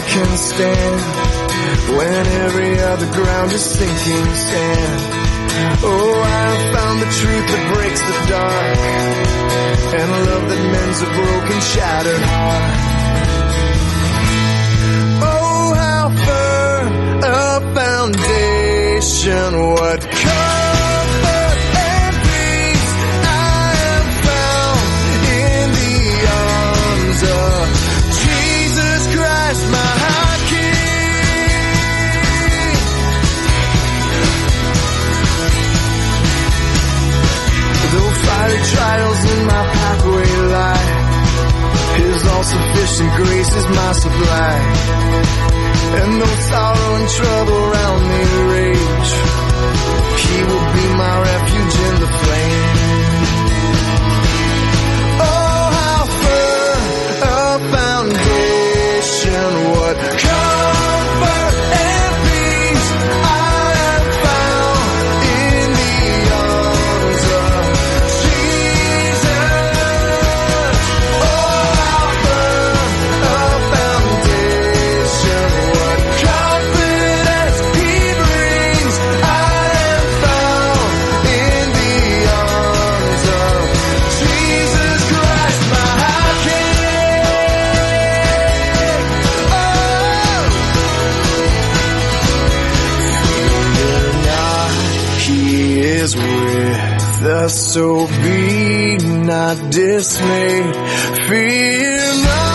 can stand when every other ground is sinking sand. Oh, I have found the truth that breaks the dark, and love that mends a broken, shattered heart. Oh, how firm a foundation, what comfort and peace I have found in the arms of Jesus Christ, my King. Though fiery trials in my pathway lie, His all-sufficient grace is my supply. And though sorrow and trouble around me rage, He will be my refuge in the flame. Oh, how firm a foundation, what comfort and peace I have found in the arms of Jesus. Oh, how firm a foundation, what confidence He brings I have found in the arms of Jesus Christ, my King. Oh, fear not, He is with us, so be not dismayed. Fear not.